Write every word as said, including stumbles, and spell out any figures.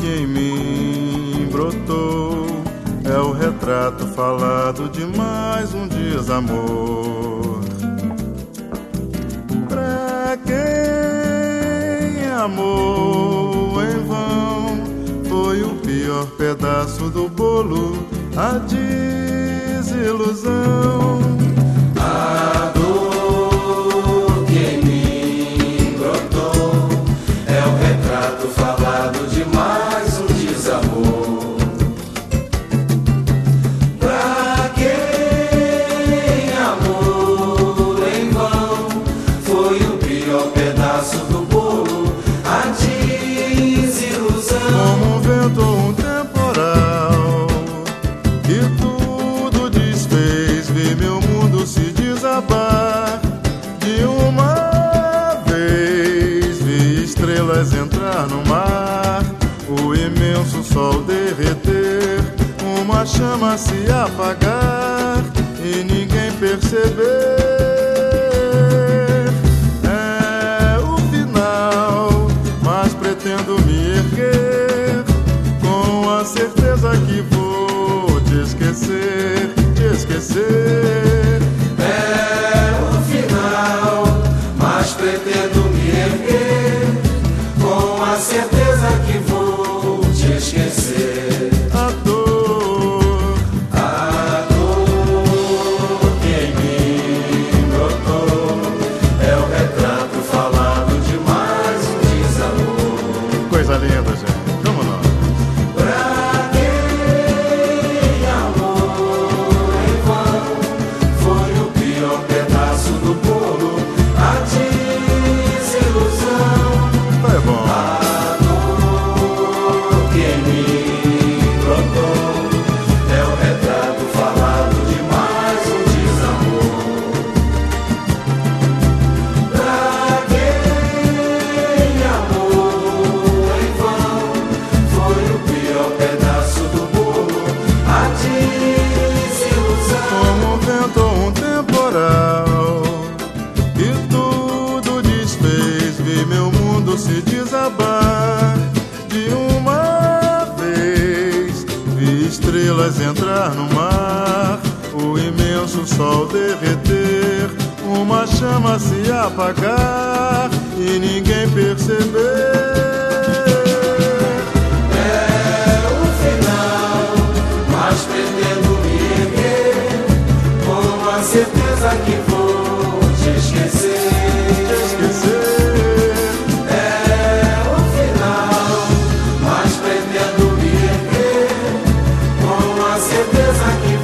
que em mim brotou é o retrato falado de mais um desamor. Pra quem amou em vão, foi o pior pedaço do bolo, a desilusão. A dor que em mim brotou é o retrato falado de mais um desamor. Pra quem amou em vão, foi o pior pedaço do bolo, a desilusão. Como um vento ou um temporal que tudo desfez, vi meu mundo se desabar de uma vez, vi estrelas entrar no mar, o imenso sol derreter, uma chama se apagar e ninguém perceber. É o final, mas pretendo me erguer com a certeza que vou te esquecer, te esquecer. É o final, mas pretendo me erguer com a certeza que vou te esquecer. A dor, A dor que em mim brotou é o retrato falado de mais um desamor. coisa linda, gente. Vamos lá. Pra quem amou em vão, foi o pior pedaço do bolo, a desilusão. Tá é bom. A dor que em mim brotou é o retrato falado de mais um desamor. Pra quem amou em vão, foi o pior pedaço do bolo, a desilusão. Como um vento ou um temporal que tudo desfez, vi meu mundo se desabar de uma vez, vi estrelas entrar no mar, o imenso sol derreter, uma chama se apagar e ninguém perceber. É o final, mas pretendo me erguer com a certeza que vou te esquecer. Te esquecer. É o final, mas pretendo me erguer com a certeza que